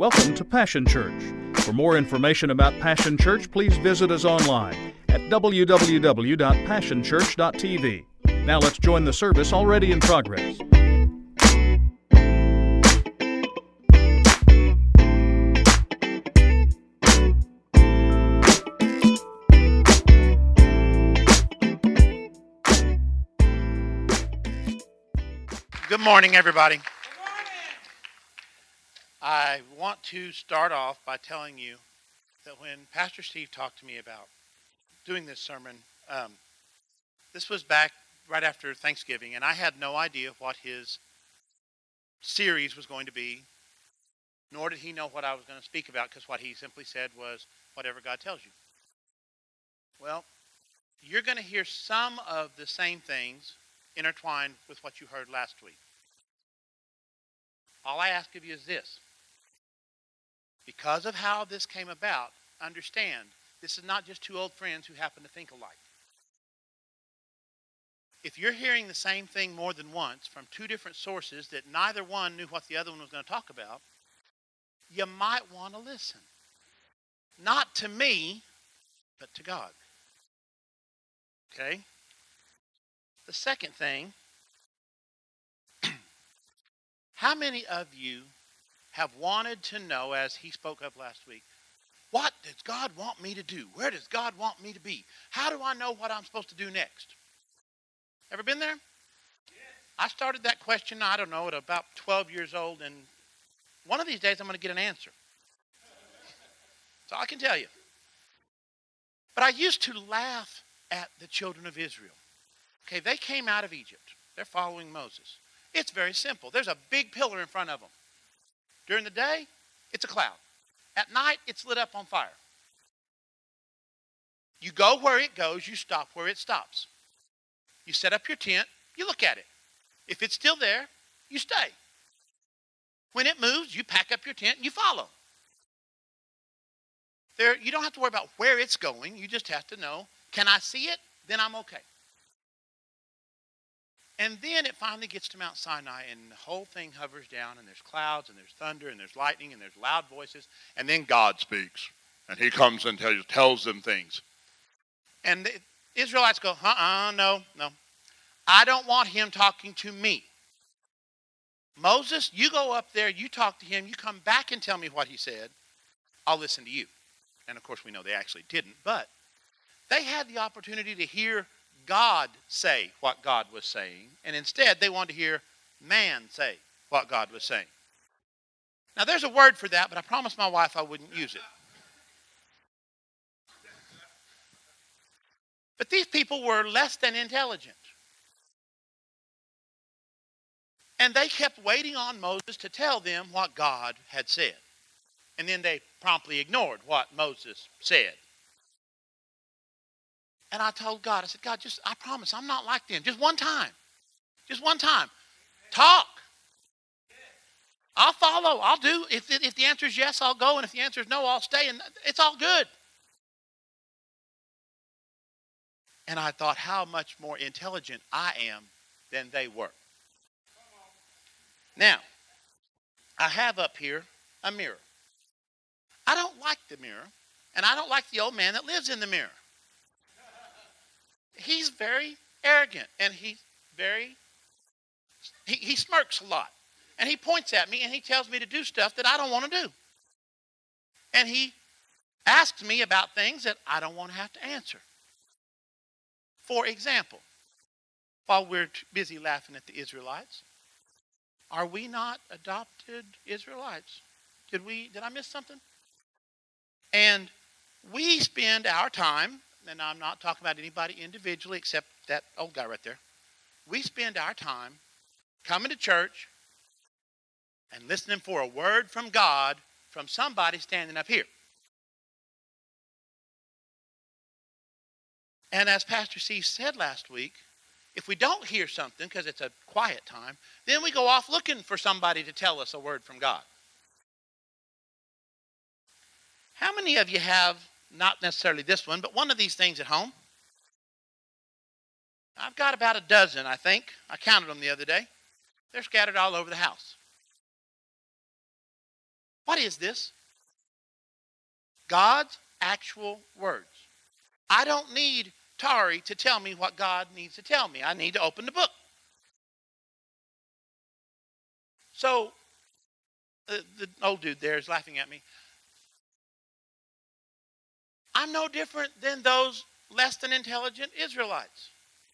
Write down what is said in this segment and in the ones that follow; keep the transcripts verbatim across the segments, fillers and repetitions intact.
Welcome to Passion Church. For more information about Passion Church, please visit us online at w w w dot passion church dot t v. Now let's join the service already in progress. Good morning, everybody. I want to start off by telling you that when Pastor Steve talked to me about doing this sermon, um, this was back right after Thanksgiving, and I had no idea what his series was going to be, nor did he know what I was going to speak about, because what he simply said was, whatever God tells you. Well, you're going to hear some of the same things intertwined with what you heard last week. All I ask of you is this. Because of how this came about, understand, this is not just two old friends who happen to think alike. If you're hearing the same thing more than once from two different sources that neither one knew what the other one was going to talk about, you might want to listen. Not to me, but to God. Okay? The second thing, how many of you have wanted to know, as he spoke of last week, what does God want me to do? Where does God want me to be? How do I know what I'm supposed to do next? Ever been there? Yes. I started that question, I don't know, at about twelve years old, and one of these days I'm going to get an answer. That's all I can tell you. But I used to laugh at the children of Israel. Okay, they came out of Egypt. They're following Moses. It's very simple. There's a big pillar in front of them. During the day, it's a cloud. At night, it's lit up on fire. You go where it goes, you stop where it stops. You set up your tent, you look at it. If it's still there, you stay. When it moves, you pack up your tent and you follow. There, you don't have to worry about where it's going. You just have to know, can I see it? Then I'm okay. And then it finally gets to Mount Sinai, and the whole thing hovers down, and there's clouds, and there's thunder, and there's lightning, and there's loud voices. And then God speaks, and he comes and tells, tells them things. And the Israelites go, uh-uh, no, no. I don't want him talking to me. Moses, you go up there, you talk to him, you come back and tell me what he said. I'll listen to you. And, of course, we know they actually didn't, but they had the opportunity to hear God say what God was saying, and instead they wanted to hear man say what God was saying. Now there's a word for that, but I promised my wife I wouldn't use it. But these people were less than intelligent. And they kept waiting on Moses to tell them what God had said. And then they promptly ignored what Moses said. And I told God, I said, God, just, I promise, I'm not like them. Just one time. Just one time. Talk. I'll follow. I'll do. If, if the answer is yes, I'll go. And if the answer is no, I'll stay. And it's all good. And I thought how much more intelligent I am than they were. Now, I have up here a mirror. I don't like the mirror. And I don't like the old man that lives in the mirror. He's very arrogant, and he's very, he, he smirks a lot. And he points at me, and he tells me to do stuff that I don't want to do. And he asks me about things that I don't want to have to answer. For example, while we're busy laughing at the Israelites, are we not adopted Israelites? Did we, did I miss something? And we spend our time, and I'm not talking about anybody individually except that old guy right there. We spend our time coming to church and listening for a word from God from somebody standing up here. And as Pastor Steve said last week, if we don't hear something because it's a quiet time, then we go off looking for somebody to tell us a word from God. How many of you have, not necessarily this one, but one of these things at home? I've got about a dozen, I think. I counted them the other day. They're scattered all over the house. What is this? God's actual words. I don't need Tari to tell me what God needs to tell me. I need to open the book. So, uh, the old dude there is laughing at me. I'm no different than those less than intelligent Israelites.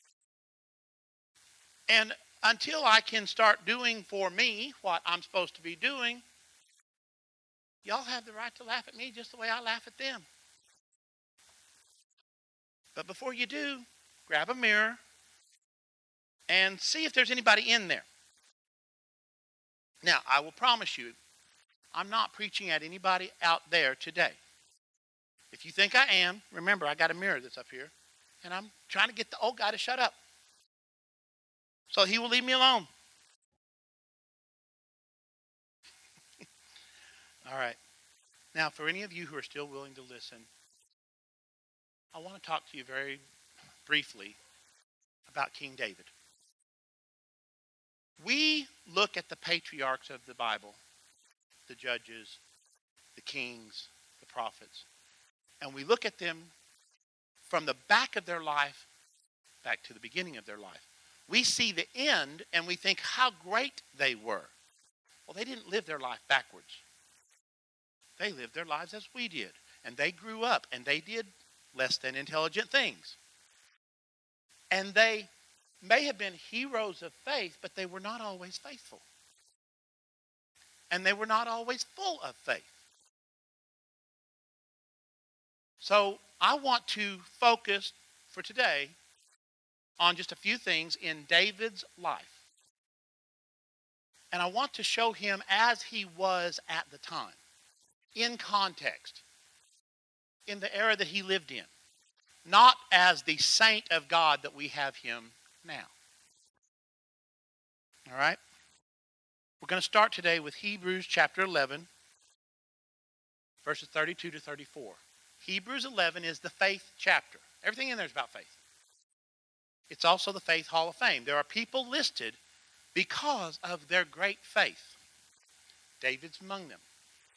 And until I can start doing for me what I'm supposed to be doing, y'all have the right to laugh at me just the way I laugh at them. But before you do, grab a mirror and see if there's anybody in there. Now, I will promise you, I'm not preaching at anybody out there today. If you think I am, remember, I got a mirror that's up here, and I'm trying to get the old guy to shut up so he will leave me alone. All right. Now, for any of you who are still willing to listen, I want to talk to you very briefly about King David. We look at the patriarchs of the Bible, the judges, the kings, the prophets, and we look at them from the back of their life back to the beginning of their life. We see the end and we think how great they were. Well, they didn't live their life backwards. They lived their lives as we did. And they grew up and they did less than intelligent things. And they may have been heroes of faith, but they were not always faithful. And they were not always full of faith. So I want to focus for today on just a few things in David's life. And I want to show him as he was at the time, in context, in the era that he lived in, not as the saint of God that we have him now. All right? We're going to start today with Hebrews chapter eleven, verses thirty-two to thirty-four. Hebrews eleven is the faith chapter. Everything in there is about faith. It's also the Faith Hall of Fame. There are people listed because of their great faith. David's among them.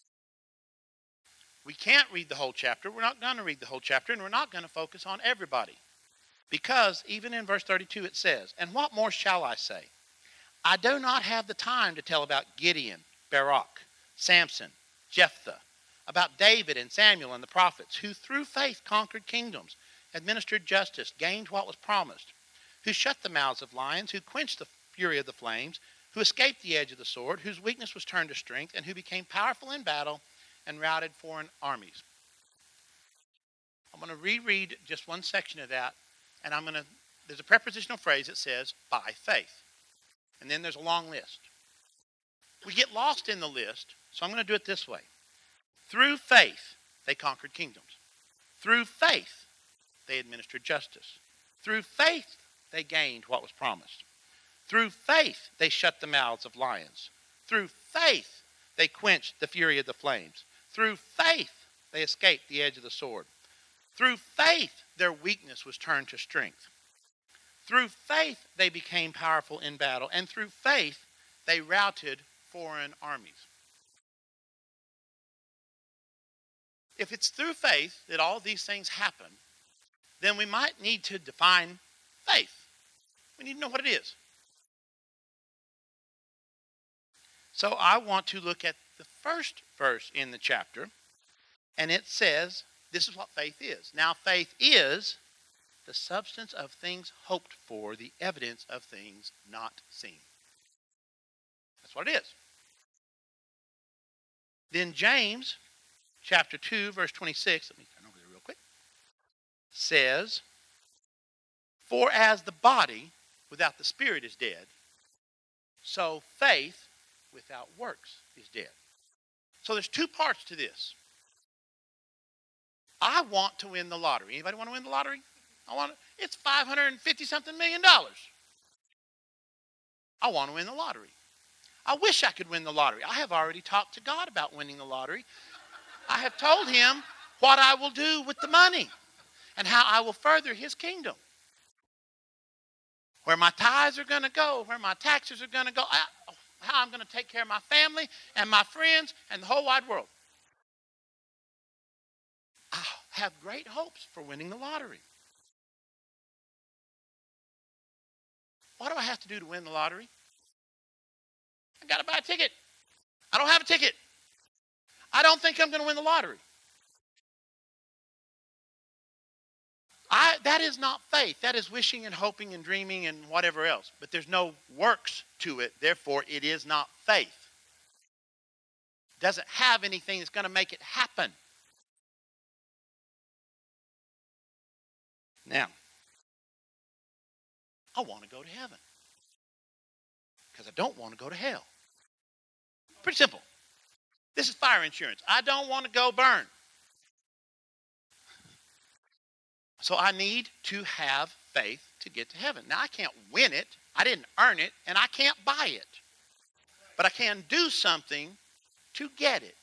We can't read the whole chapter. We're not going to read the whole chapter, and we're not going to focus on everybody. Because even in verse thirty-two it says, "And what more shall I say? I do not have the time to tell about Gideon, Barak, Samson, Jephthah, about David and Samuel and the prophets, who through faith conquered kingdoms, administered justice, gained what was promised, who shut the mouths of lions, who quenched the fury of the flames, who escaped the edge of the sword, whose weakness was turned to strength, and who became powerful in battle and routed foreign armies." I'm going to reread just one section of that, and I'm going to, there's a prepositional phrase that says, by faith. And then there's a long list. We get lost in the list, so I'm going to do it this way. Through faith, they conquered kingdoms. Through faith, they administered justice. Through faith, they gained what was promised. Through faith, they shut the mouths of lions. Through faith, they quenched the fury of the flames. Through faith, they escaped the edge of the sword. Through faith, their weakness was turned to strength. Through faith, they became powerful in battle. And through faith, they routed foreign armies. If it's through faith that all these things happen, then we might need to define faith. We need to know what it is. So I want to look at the first verse in the chapter, and it says, this is what faith is. Now, faith is the substance of things hoped for, the evidence of things not seen. That's what it is. Then James, chapter two, verse twenty-six, let me turn over there real quick, says, "For as the body without the spirit is dead, so faith without works is dead." So there's two parts to this. I want to win the lottery. Anybody want to win the lottery? I want to, it's five hundred fifty something million dollars. I want to win the lottery. I wish I could win the lottery. I have already talked to God about winning the lottery. I have told him what I will do with the money and how I will further his kingdom. Where my tithes are going to go, where my taxes are going to go, I, how I'm going to take care of my family and my friends and the whole wide world. I have great hopes for winning the lottery. What do I have to do to win the lottery? I got to buy a ticket. I don't have a ticket. I don't think I'm going to win the lottery. I, that is not faith. That is wishing and hoping and dreaming and whatever else. But there's no works to it. Therefore, it is not faith. It doesn't have anything that's going to make it happen. Now, I want to go to heaven because I don't want to go to hell. Pretty simple. This is fire insurance. I don't want to go burn. So I need to have faith to get to heaven. Now, I can't win it. I didn't earn it, and I can't buy it. But I can do something to get it.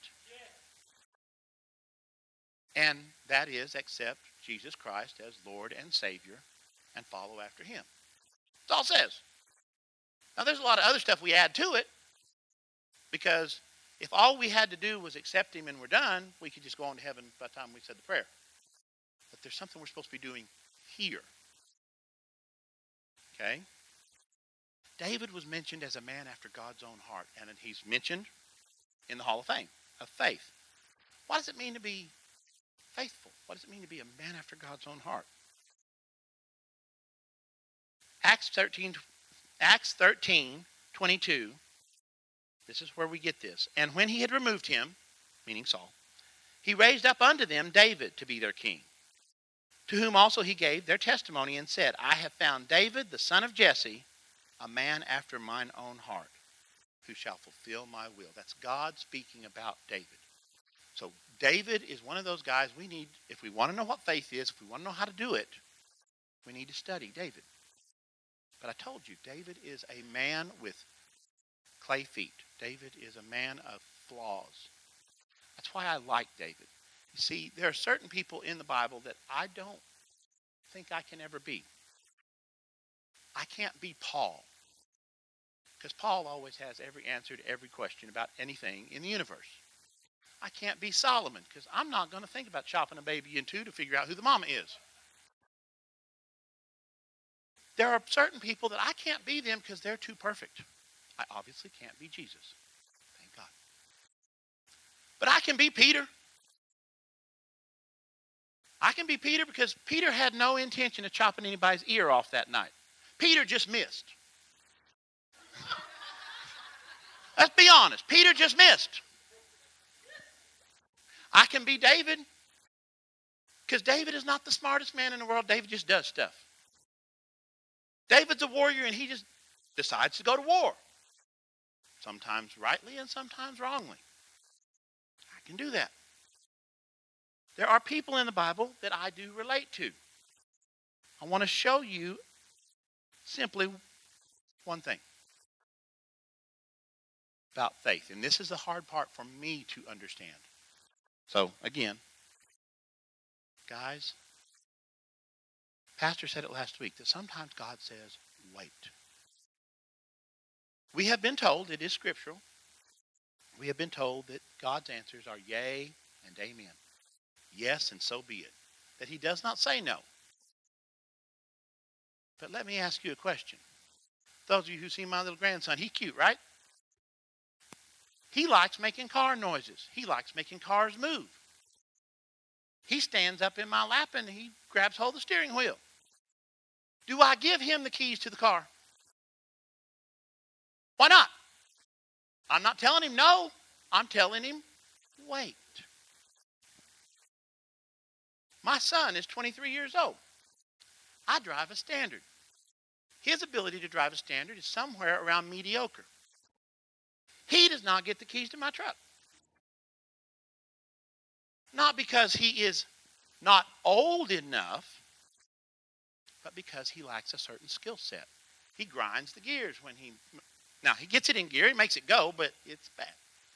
And that is accept Jesus Christ as Lord and Savior and follow after him. That's all it says. Now, there's a lot of other stuff we add to it, because if all we had to do was accept him and we're done, we could just go on to heaven by the time we said the prayer. But there's something we're supposed to be doing here. Okay? David was mentioned as a man after God's own heart, and he's mentioned in the Hall of Fame of faith. What does it mean to be faithful? What does it mean to be a man after God's own heart? Acts thirteen, Acts thirteen, twenty-two. This is where we get this. And when he had removed him, meaning Saul, he raised up unto them David to be their king, to whom also he gave their testimony and said, I have found David, the son of Jesse, a man after mine own heart, who shall fulfill my will. That's God speaking about David. So David is one of those guys we need, if we want to know what faith is, if we want to know how to do it, we need to study David. But I told you, David is a man with clay feet. David is a man of flaws. That's why I like David. You see, there are certain people in the Bible that I don't think I can ever be. I can't be Paul, because Paul always has every answer to every question about anything in the universe. I can't be Solomon, because I'm not going to think about chopping a baby in two to figure out who the mama is. There are certain people that I can't be them because they're too perfect. I obviously can't be Jesus. Thank God. But I can be Peter. I can be Peter because Peter had no intention of chopping anybody's ear off that night. Peter just missed. Let's be honest. Peter just missed. I can be David because David is not the smartest man in the world. David just does stuff. David's a warrior and he just decides to go to war. Sometimes rightly and sometimes wrongly. I can do that. There are people in the Bible that I do relate to. I want to show you simply one thing about faith. And this is the hard part for me to understand. So, again, guys, Pastor said it last week that sometimes God says, wait. We have been told, it is scriptural, we have been told that God's answers are yea and amen. Yes, and so be it. That he does not say no. But let me ask you a question. Those of you who see my little grandson, he's cute, right? He likes making car noises. He likes making cars move. He stands up in my lap and he grabs hold of the steering wheel. Do I give him the keys to the car? Why not? I'm not telling him no. I'm telling him wait. My son is twenty-three years old. I drive a Standard. His ability to drive a Standard is somewhere around mediocre. He does not get the keys to my truck. Not because he is not old enough, but because he lacks a certain skill set. He grinds the gears when he... Now, he gets it in gear, he makes it go, but it's bad.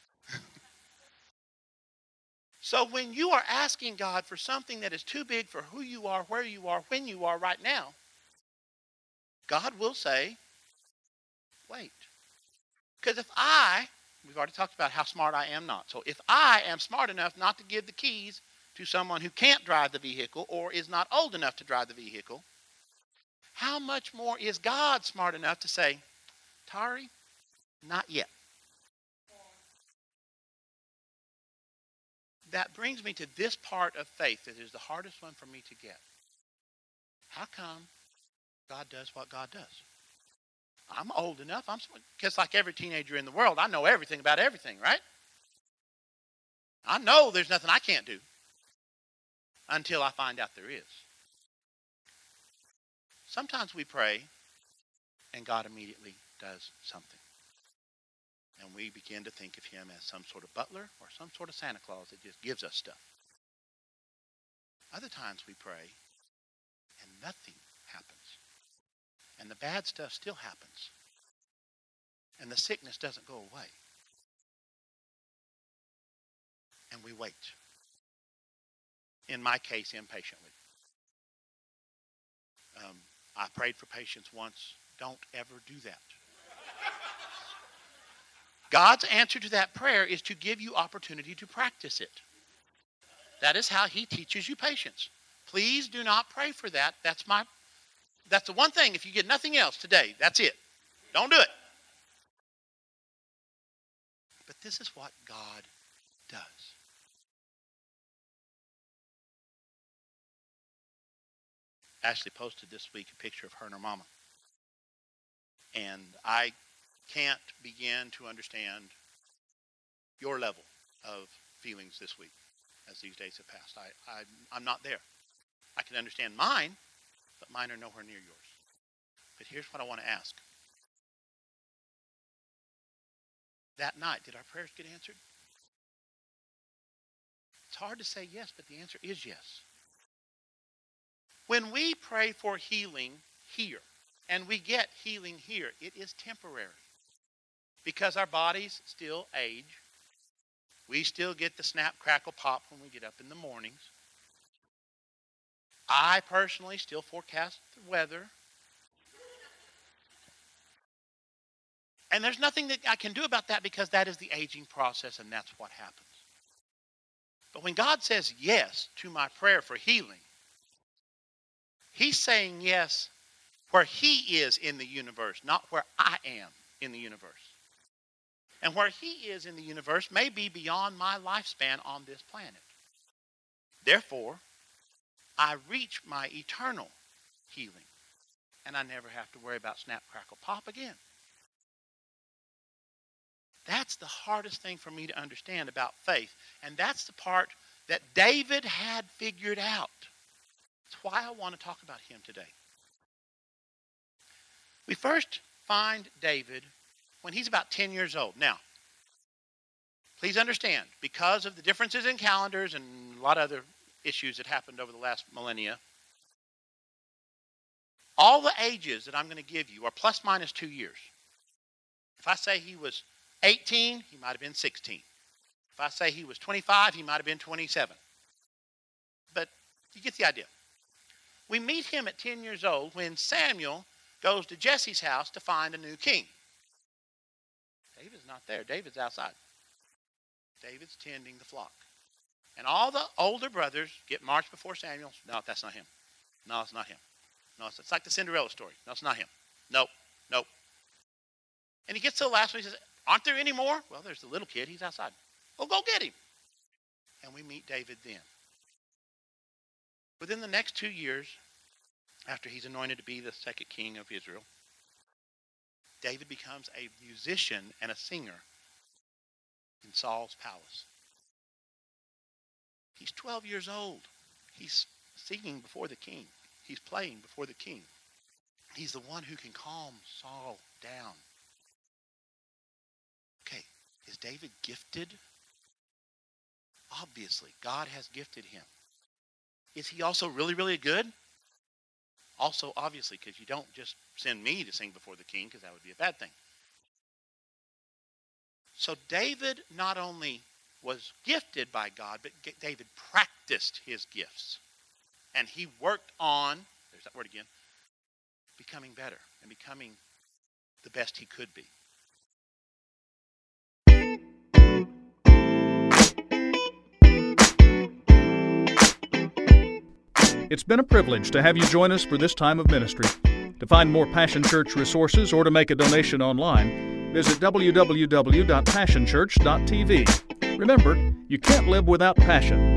So when you are asking God for something that is too big for who you are, where you are, when you are right now, God will say, wait. Because if I, we've already talked about how smart I am not. So if I am smart enough not to give the keys to someone who can't drive the vehicle or is not old enough to drive the vehicle, how much more is God smart enough to say, Tari, not yet. That brings me to this part of faith that is the hardest one for me to get. How come God does what God does? I'm old enough. I'm just like every teenager in the world. I know everything about everything, right? I know there's nothing I can't do until I find out there is. Sometimes we pray and God immediately does something. And we begin to think of him as some sort of butler or some sort of Santa Claus that just gives us stuff. Other times we pray and nothing happens. And the bad stuff still happens. And the sickness doesn't go away. And we wait. In my case, impatiently. Um, I prayed for patience once. Don't ever do that. God's answer to that prayer is to give you opportunity to practice it. That is how he teaches you patience. Please do not pray for that. That's my that's the one thing. If you get nothing else today, that's it. Don't do it. But this is what God does. Ashley posted this week a picture of her and her mama. And I can't begin to understand your level of feelings this week as these days have passed. I, I, I'm not there. I can understand mine, but mine are nowhere near yours. But here's what I want to ask. That night, did our prayers get answered? It's hard to say yes, but the answer is yes. When we pray for healing here, and we get healing here, it is temporary. Because our bodies still age. We still get the snap, crackle, pop when we get up in the mornings. I personally still forecast the weather. And there's nothing that I can do about that because that is the aging process and that's what happens. But when God says yes to my prayer for healing, he's saying yes where he is in the universe, not where I am in the universe. And where he is in the universe may be beyond my lifespan on this planet. Therefore, I reach my eternal healing. And I never have to worry about snap, crackle, pop again. That's the hardest thing for me to understand about faith. And that's the part that David had figured out. That's why I want to talk about him today. We first find David when he's about ten years old. Now, please understand, because of the differences in calendars and a lot of other issues that happened over the last millennia, all the ages that I'm going to give you are plus minus two years. If I say he was eighteen, he might have been sixteen. If I say he was twenty-five, he might have been twenty-seven. But you get the idea. We meet him at ten years old when Samuel goes to Jesse's house to find a new king. David's not there. David's outside. David's tending the flock. And all the older brothers get marched before Samuel. No, that's not him. No, it's not him. No, it's, it's like the Cinderella story. No, it's not him. Nope, nope. And he gets to the last one. He says, aren't there any more? Well, there's the little kid. He's outside. Well, go get him. And we meet David then. Within the next two years, after he's anointed to be the second king of Israel, David becomes a musician and a singer in Saul's palace. He's twelve years old. He's singing before the king. He's playing before the king. He's the one who can calm Saul down. Okay, is David gifted? Obviously, God has gifted him. Is he also really, really good? Also, obviously, because you don't just send me to sing before the king, because that would be a bad thing. So David not only was gifted by God, but David practiced his gifts. And he worked on, there's that word again, becoming better and becoming the best he could be. It's been a privilege to have you join us for this time of ministry. To find more Passion Church resources or to make a donation online, visit w w w dot passion church dot t v. Remember, you can't live without passion.